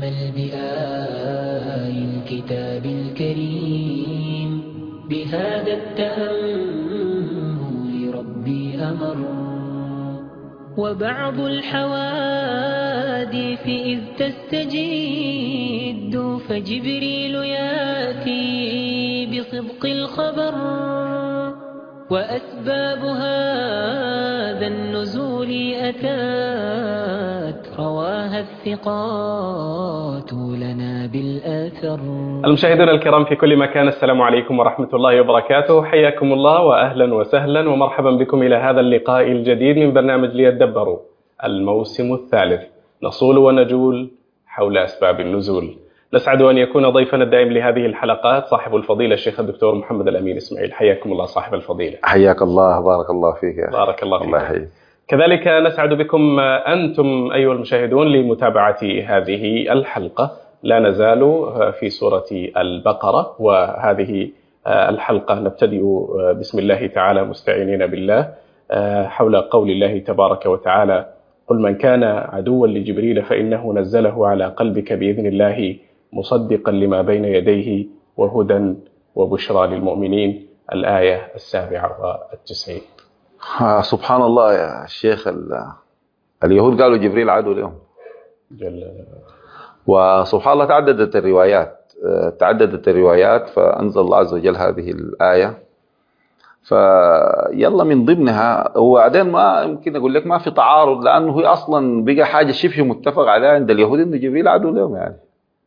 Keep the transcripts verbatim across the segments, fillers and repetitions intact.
تأمل بآي الكتاب الكريم، بهذا التأمل ربي أمر. وبعض الحوادث إذ تستجد فجبريل ياتي بصدق الخبر، وأسباب هذا النزول أتات رواها الثقات لنا بالآثر. المشاهدون الكرام في كل مكان، السلام عليكم ورحمة الله وبركاته. حياكم الله وأهلا وسهلا ومرحبا بكم إلى هذا اللقاء الجديد من برنامج ليتدبروا، الموسم الثالث. نصول ونجول حول أسباب النزول. نسعد أن يكون ضيفنا الدائم لهذه الحلقات صاحب الفضيلة الشيخ الدكتور محمد الأمين إسماعيل. حياكم الله صاحب الفضيلة. حياك الله، بارك الله فيك. بارك الله فيك. الله يحييك. كذلك نسعد بكم أنتم أيها المشاهدون لمتابعة هذه الحلقة. لا نزال في سورة البقرة، وهذه الحلقة نبتدئ بسم الله تعالى مستعينين بالله حول قول الله تبارك وتعالى: قل من كان عدوا لجبريل فإنه نزله على قلبك بإذن الله مصدقا لما بين يديه وهدى وبشرى للمؤمنين. الآية السابعة والتسعين. سبحان الله يا شيخ، اليهود قالوا جبريل عدو لهم جل. وسبحان الله تعددت الروايات تعددت الروايات فأنزل الله عز وجل هذه الآية. فيلا من ضمنها هو بعدين ما يمكن أقول لك ما في تعارض، لأنه هي أصلا بقى حاجة شبه متفق عليها عند اليهود إنه جبريل عدو لهم يعني.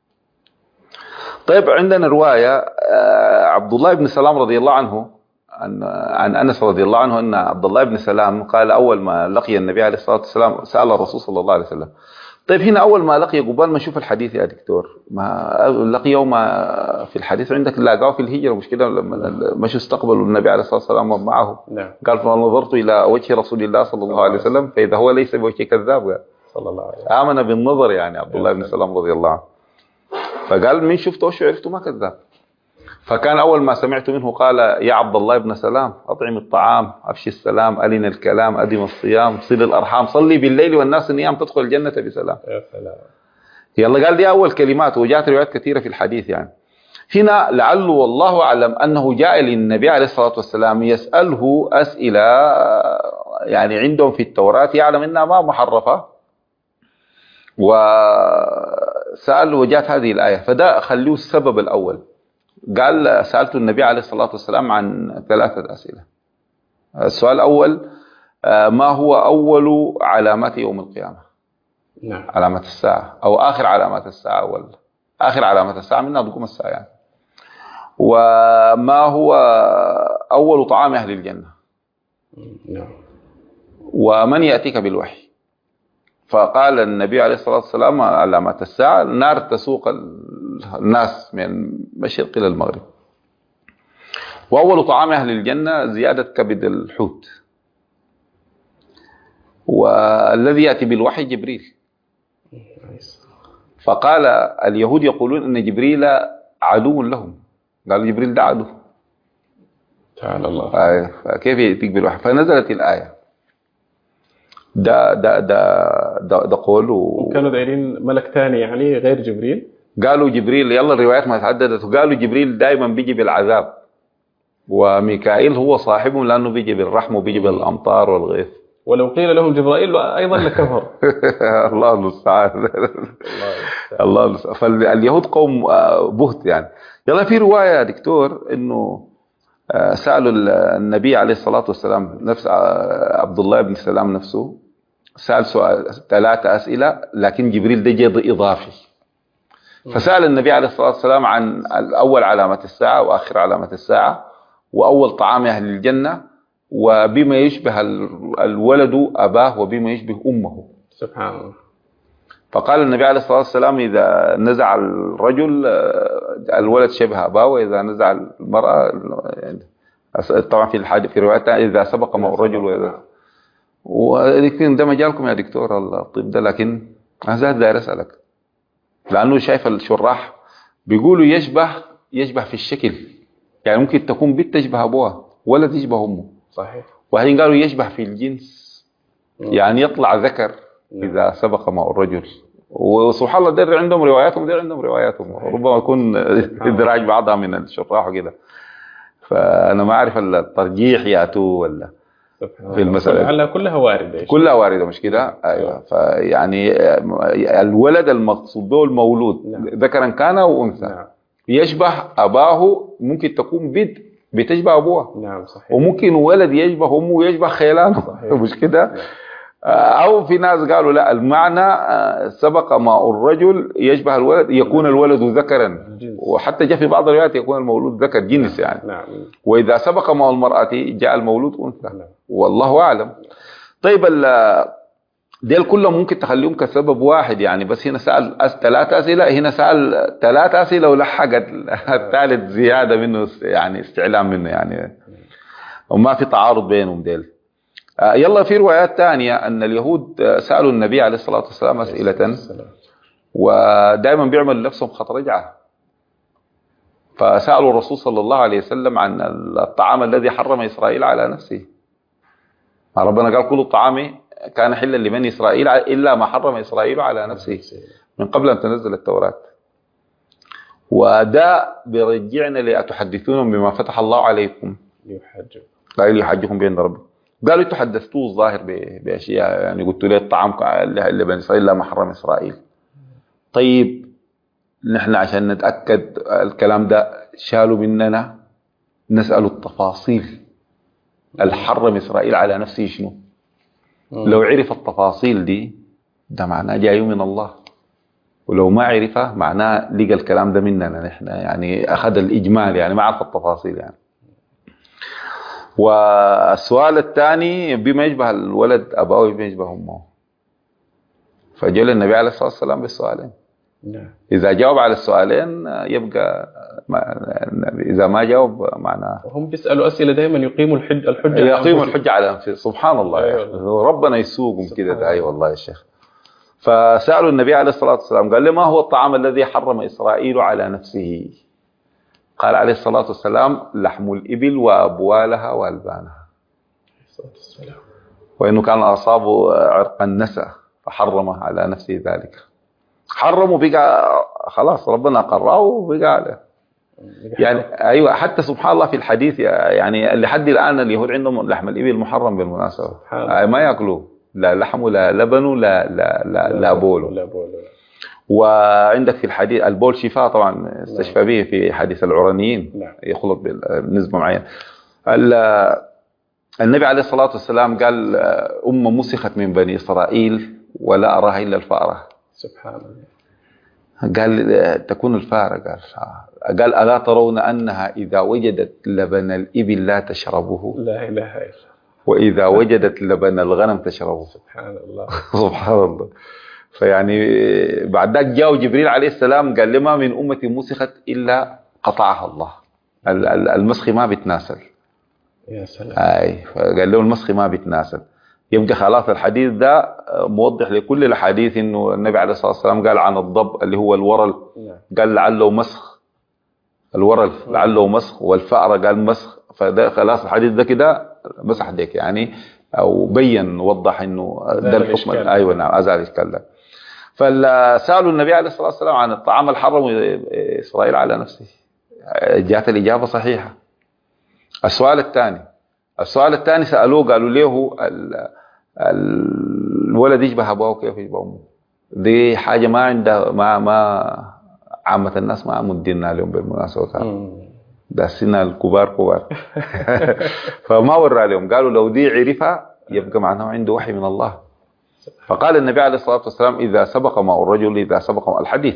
طيب عندنا رواية عبد الله بن سلام رضي الله عنه عن عن أنس رضي الله عنه أن عبد الله بن سلام قال أول ما لقي النبي عليه الصلاة والسلام سأل الرسول صلى الله عليه وسلم. طيب هنا أول ما لقي، قبل ما نشوف الحديث يا دكتور، ما لقي يوم في الحديث عندك لاقاه في الهجرة، مش كده؟ لما مشوا استقبلوا النبي عليه الصلاة والسلام ومعه نعم. قال فنظرت إلى وجه رسول الله صلى الله عليه وسلم فإذا هو ليس بوجه كذاب، صلى الله عليه وسلم. آمن بالنظر يعني عبد الله بن سلام رضي الله عنه. فقال من شفته وش عرفته ما كذاب. فكان أول ما سمعت منه قال: يا عبد الله بن سلام، أطعم الطعام، أفشي السلام، ألن الكلام، أدم الصيام، صل الأرحام، صلي بالليل والناس نيام، تدخل الجنة بسلام. يا سلام. يلا قال دي أول كلمات، وجاءت روايات كثيرة في الحديث يعني. هنا لعله والله أعلم أنه جاء للنبي عليه الصلاة والسلام يسأله أسئلة يعني عندهم في التوراة يعلم أنها ما محرفة، وسأل وجاءت هذه الآية. فده خلوه السبب الأول. قال: سألت النبي عليه الصلاة والسلام عن ثلاثة أسئلة. السؤال الأول: ما هو أول علامات يوم القيامة؟ نعم. علامات الساعة أو آخر علامات الساعة، أول آخر علامات الساعة منها تقوم الساعة يعني. وما هو أول طعام أهل الجنة؟ نعم. ومن يأتيك بالوحي؟ فقال النبي عليه الصلاة والسلام: علامات الساعة النار تسوق الناس من المشرق إلى المغرب. وأول طعام أهل الجنة زيادة كبد الحوت. والذي يأتي بالوحي جبريل. فقال اليهود يقولون أن جبريل عدو لهم، قالوا جبريل ده عدو. تعالى الله. فكيف يأتيك بالوحي؟ فنزلت الآية. ده ده ده ده, ده قول. وكانوا دايرين ملك ثاني يعني غير جبريل. قالوا جبريل، يلا الروايات ما تعددت، وقالوا جبريل دائما بيجي بالعذاب، وميكائيل هو صاحبهم لأنه بيجي بالرحمة وبيجي بالأمطار والغيث. ولو قيل لهم جبرائيل أيضا لكفر. الله المستعان. الله المستعان. فاليهود قوم بهت يعني. يلا في رواية يا دكتور إنه سألوا النبي عليه الصلاة والسلام، نفس عبد الله بن سلام نفسه سأل سؤال ثلاثة أسئلة، لكن جبريل ده جاء إضافي. فسأل النبي عليه الصلاة والسلام عن أول علامة الساعة وآخر علامة الساعة وأول طعام أهل الجنة وبما يشبه الولد أباه وبما يشبه أمه. سبحان الله. فقال النبي عليه الصلاة والسلام: إذا نزع الرجل الولد شبه أباه، وإذا نزع المرأة يعني طبعا في الحاجة في رواية إذا سبق مع الرجل وإذا. ولكن ده مجالكم يا دكتور الطب ده، لكن هذا داير أسألك لأنه شايف الشراح بيقولوا يشبه يشبه في الشكل، يعني ممكن تكون بنت تشبه أبوها ولا تشبه أمه. صحيح. وهين قالوا يشبه في الجنس، يعني يطلع ذكر إذا سبق مع الرجل وسبحان الله ده عندهم رواياتهم ده عندهم رواياتهم، ربما يكون ادراج بعضها من الشراح وكده. فانا ما اعرف الترجيح ياتو ولا في المسألة كلها واردة، كلها واردة مش كده؟ ايوه. فيعني الولد المقصود به المولود نعم. ذكرا كان او انثى نعم. يشبه اباه، ممكن تكون بنت بتشبه ابوها نعم صحيح. وممكن ولد يشبه امه ويشبه خيلانه مش كده نعم. او في ناس قالوا لا، المعنى سبق ماء الرجل يشبه الولد يكون الولد ذكرا، وحتى جاء في بعض الروايات يكون المولود ذكر جنس يعني نعم. واذا سبق ماء المرأة جاء المولود انثى نعم. والله اعلم. طيب ديل كلهم ممكن تخليهم كسبب واحد يعني، بس هنا سأل ثلاث أسئلة، هنا سأل ثلاث أسئلة ولحقت الثالث زيادة منه يعني استعلام منه يعني، وما في تعارض بينهم ديل. يلا في روايات تانية أن اليهود سألوا النبي عليه الصلاة والسلام أسئلة ودائما بيعمل نفسهم خط رجعة، فسألوا الرسول صلى الله عليه وسلم عن الطعام الذي حرم إسرائيل على نفسه. ربنا قال كل الطعام كان حلا لبني إسرائيل إلا ما حرم إسرائيل على نفسه من قبل أن تنزل التوراة. وده بيرجعنا لأتحدثونهم بما فتح الله عليكم قال يحجكم بين ربكم. قالوا تحدثتوا الظاهر بأشياء يعني، قلت لي الطعام اللي بني إسرائيل لا ما حرم إسرائيل. طيب نحن عشان نتأكد الكلام ده شالوا مننا نسأل التفاصيل، الحرم إسرائيل على نفسه شنو؟ لو عرف التفاصيل دي ده معناه جاي من الله، ولو ما عرفه معناه لقى الكلام ده مننا نحن يعني، أخذ الإجمال يعني ما عرف التفاصيل يعني. والسؤال الثاني بما يشبه الولد أباه بما يشبه أمه، فجاء النبي عليه الصلاة والسلام بالسؤالين. إذا جاوب على السؤالين يبقى ما إذا ما جاوب معناه. هم بيسألوا أسئلة دائما يقيموا الحج الحجة يقيموا الحجة على أنفسهم. سبحان الله أيوة. ربنا يسوقهم كده. أي والله يا شيخ. فسألوا النبي عليه الصلاة والسلام قال له ما هو الطعام الذي حرم إسرائيل على نفسه؟ قال عليه الصلاة والسلام لحم الإبل وأبوالها وألبانها، وإنه كان أصابه عرق النسا فحرمه على نفسه ذلك. حرموا بقى خلاص ربنا قرأه وبقى عليه يعني. أيوة حتى سبحان الله في الحديث يعني لحد الآن اليهود عندهم لحم الإبل محرم بالمناسبة، ما يأكلوه لا لحم لا لبن لا لا لا, لا بول. وعندك في الحديث البول شفاء طبعا استشفى به في حديث العرانيين يخلط بنسبة معينة. النبي عليه الصلاة والسلام قال أمة مسخت من بني إسرائيل ولا أراها إلا الفأرة. سبحان الله. قال تكون الفأرة. قال قال ألا ترون أنها إذا وجدت لبن الإبل لا تشربه؟ لا إله إلا. وإذا وجدت لبن الغنم تشربه. سبحان الله. سبحان الله. فيعني بعد ذلك جاء جبريل عليه السلام قال لما من أمتي مسخت إلا قطعها الله. المسخ ما بيتناسل. يا سلام. أي فقال له المسخ ما بيتناسل. يبقى خلاص الحديث ده موضح لكل الحديث إنه النبي عليه الصلاة والسلام قال عن الضب اللي هو الورل قال لعله مسخ، الورل لعله مسخ، والفأرة قال مسخ. فده خلاص الحديث ده كده مسح ديك يعني، أو بين وضح إنه ده الحكم. أيوة نعم أزال الإشكال ده. فسألوا النبي عليه الصلاة والسلام عن الطعام الحرم إسرائيل على نفسه، جاءت الإجابة صحيحة. السؤال الثاني السؤال الثاني سألوه قالوا له الولد يشبه أبوه كيف يشبه أمه؟ دي حاجة ما عندها ما ما عامة الناس ما مدينها اليوم بالمناسبة، ده سنة الكبار كبار. فما ورى لهم، قالوا لو دي عرفها يبقى معناه عنده وحي من الله. فقال النبي عليه الصلاة والسلام إذا سبق ماء الرجل إذا سبق ماء الحديث.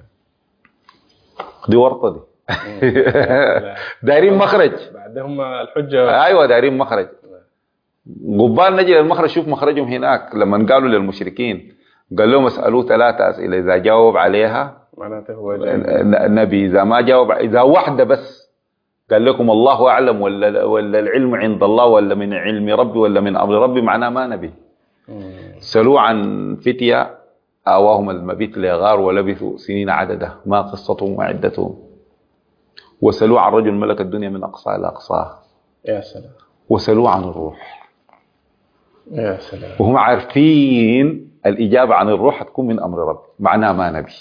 دي ورطة دي. دايرين مخرج بعدهم الحجة. أيوة دايرين مخرج. قبال نجي للمخرج شوف مخرجهم هناك. لما قالوا للمشركين قال لهم اسألوه ثلاثة أسئلة إذا جاوب عليها معناته هو النبي، إذا ما جاوب إذا واحدة بس قال لكم الله أعلم ولا ولا العلم عند الله ولا من علم ربي ولا من أمر ربي معناه ما نبي. سألوا عن فتية آواهم المبيت لغار ولبثوا سنين عدده ما قصتهم وعدتهم. وسألوا عن رجل ملك الدنيا من أقصى إلى أقصاه. يا سلام. وسألوا عن الروح. يا سلام. وهم عارفين الإجابة عن الروح هتكون من أمر ربي، معناه ما نبي.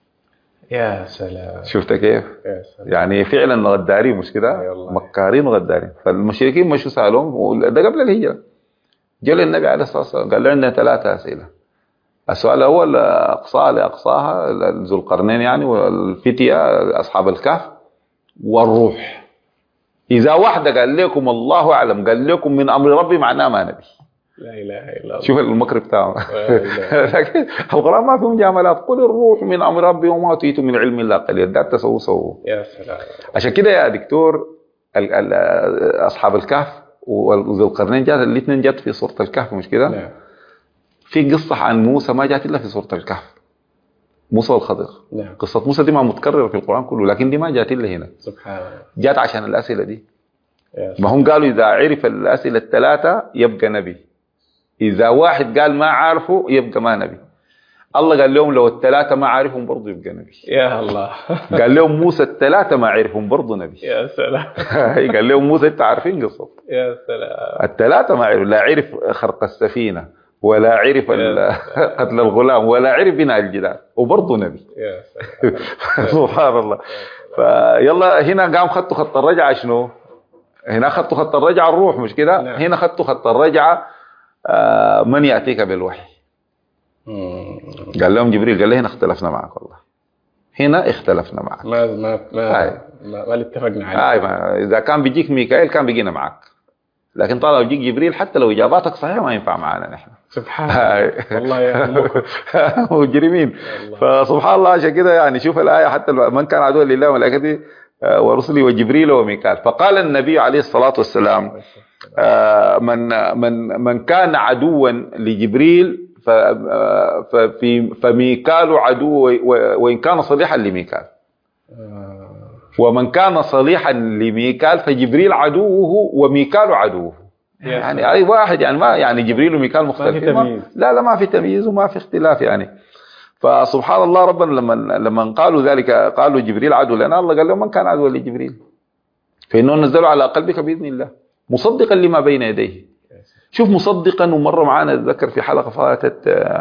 يا سلام. شفت كيف؟ يا سلام. يعني فعلا غدارين مش كده؟ مكارين وغدارين. فالمشركين مشوا سألهم، ده قبل الهجرة، جاء للنبي عليه الصلاة والسلام قال له عندنا ثلاثة أسئلة. السؤال الأول أقصاها لأقصاها ذو القرنين يعني والفتية أصحاب الكهف والروح، إذا واحدة قال لكم الله أعلم قال لكم من أمر ربي معناه ما نبي. لا إله إلا الله. شوف المكر بتاعه. لكن القرآن ما فيه مجاملات، قل الروح من أمر ربي وما أوتيتم من علم الله قليلا، ده تسووا سووا. يا سلام. عشان كده يا دكتور ال ال أصحاب الكهف وذو القرنين جات الاثنين جات في سورة الكهف مش كده؟ نعم. في قصة عن موسى ما جات إلا في سورة الكهف، موسى والخضر. نعم. قصة موسى دي ما متكررة في القرآن كله، لكن دي ما جات إلا هنا. سبحان الله. جات عشان الأسئلة دي. ما هم قالوا إذا عرف الأسئلة الثلاثة يبقى نبي، إذا واحد قال ما عارفه يبقى ما نبي. الله قال لهم لو الثلاثة ما عارفهم برضو يبقى نبي. يا الله. قال لهم موسى الثلاثة ما عارفهم برضو نبي. يا سلام. قال لهم موسى أنت عارفين قصة. يا سلام. الثلاثة ما عرف، لا عرف خرق السفينة ولا عرف قتل الغلام ولا عرف بناء الجدار وبرضه نبي. يا سلام. سبحان الله. فيلا هنا قام خدتوا خط الرجعة شنو؟ هنا خدتوا خط الرجعة الروح مش كده؟ نعم. هنا خدتوا خط الرجعة من يأتيك بالوحي. قال لهم جبريل قال لي هنا اختلفنا معك والله، هنا اختلفنا معك. ما ما ما ما, ما اتفقنا عليه. آه ما إذا كان بيجيك ميكائيل كان بيجينا معك، لكن طالما بيجيك جبريل حتى لو إجاباتك صحيحة ما ينفع معنا نحن. سبحان الله. والله يا مجرمين. فسبحان الله. عشان كده يعني شوف الآية حتى من كان عدوا لله وملائكته ورسله وجبريل وميكال. فقال النبي عليه الصلاة والسلام من من من كان عدوا لجبريل ففي فميكال عدو وإن كان صليحا لميكال، ومن كان صليحا لميكال فجبريل عدوه وميكال عدوه. يعني اي واحد يعني ما يعني جبريل وميكال مختلفين، لا لا ما في تمييز وما في اختلاف يعني. فسبحان الله ربنا لما لما قالوا ذلك قالوا جبريل عدو لنا، الله قال لهم من كان عدوا لجبريل فإنه نزله على قلبك بإذن الله مصدقا لما بين يديه. شوف مصدقا، ومره معانا اتذكر في حلقه فاتت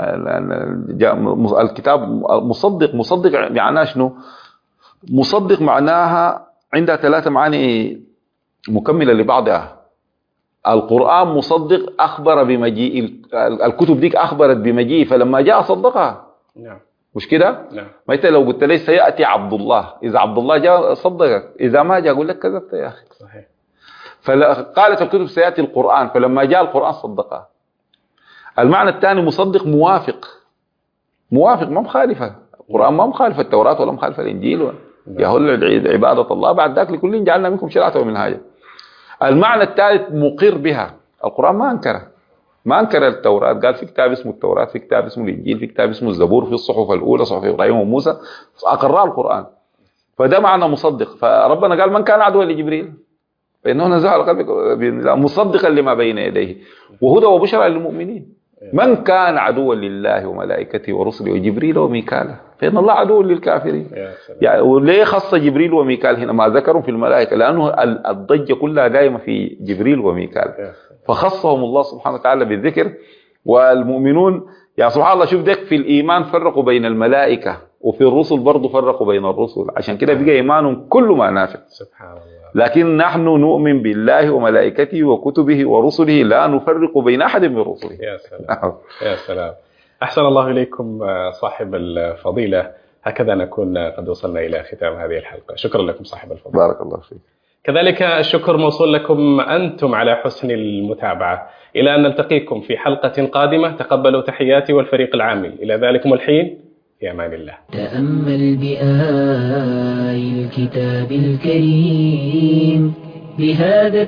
الكتاب مصدق. مصدق معناه شنو؟ مصدق معناها عندها ثلاثه معاني مكمله لبعضها. القرآن مصدق، أخبر بمجيء الكتب ديك أخبرت بمجيء فلما جاء صدقها. نعم. مش كده؟ نعم. ما أنت لو قلت لي سيأتي عبد الله، إذا عبد الله جاء صدقك، إذا ما جاء أقول لك كذبت يا أخي. صحيح. فقالت الكتب سيأتي القرآن فلما جاء القرآن صدقها. المعنى الثاني مصدق موافق، موافق ما مخالفة. القرآن ما مخالف التوراة ولا مخالف الإنجيل ولا يهل عبادة الله بعد ذاك لكل جعلنا منكم شرعة ومنهاجا. المعنى الثالث مقر بها. القرآن ما أنكره، ما أنكر التوراة، قال في كتاب اسمه التوراة، في كتاب اسمه الإنجيل، في كتاب اسمه الزبور، في الصحف الأولى صحف إبراهيم وموسى، أقرها القرآن. فده معنى مصدق. فربنا قال من كان عدوا لجبريل فإنه نزل على قلبك مصدقا لما بين يديه وهدى وبشرى للمؤمنين. من كان عدوا لله وملائكته ورسله وجبريل وميكال فإن الله عدو للكافرين. يعني وليه خص جبريل وميكال هنا ما ذكروا في الملائكة؟ لأنه الضجة كلها دائما في جبريل وميكال، فخصهم الله سبحانه وتعالى بالذكر. والمؤمنون يعني سبحان الله شوف ديك في الإيمان فرقوا بين الملائكة، وفي الرسل برضو فرقوا بين الرسل، عشان كده بقى إيمانهم كل ما نافع. سبحان الله. لكن نحن نؤمن بالله وملائكته وكتبه ورسله لا نفرق بين أحد من رسله. يا سلام. يا سلام. أحسن الله إليكم صاحب الفضيلة. هكذا نكون قد وصلنا إلى ختام هذه الحلقة. شكرا لكم صاحب الفضيلة. بارك الله فيك. كذلك الشكر موصول لكم أنتم على حسن المتابعة. إلى أن نلتقيكم في حلقة قادمة، تقبلوا تحياتي والفريق العامل. إلى ذلكم الحين في أمان الله. تأمل بآي الكتاب الكريم، بهذا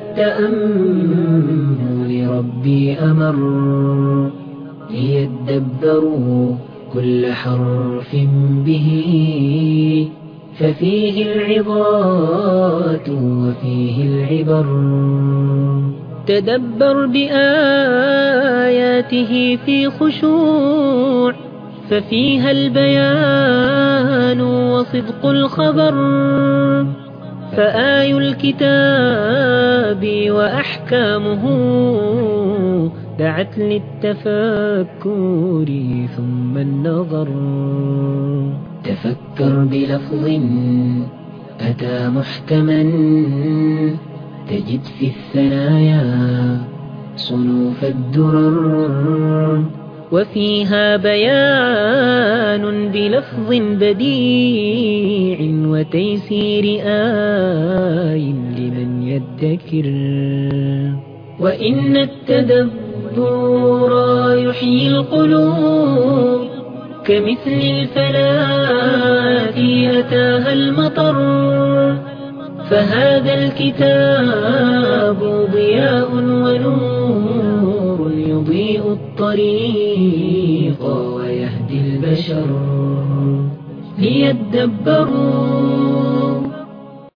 التأمل ربي أمر، ليدبروا كل حرف به، ففيه العظات وفيه العبر. تدبر بآياته في خشوع، ففيها البيان وصدق الخبر. فآي الكتاب وأحكامه دعت للتفكر ثم النظر. تفكر بلفظ أتى محكما تجد في الثنايا صنوف الدرر، وفيها بيان بلفظ بديع وتيسير آي لمن يدكر. وإن التدبر يحيي القلوب كمثل الفلاة أتاها المطر، فهذا الكتاب ضياء ونور يضيء الطريق ويهدي البشر ليدبروا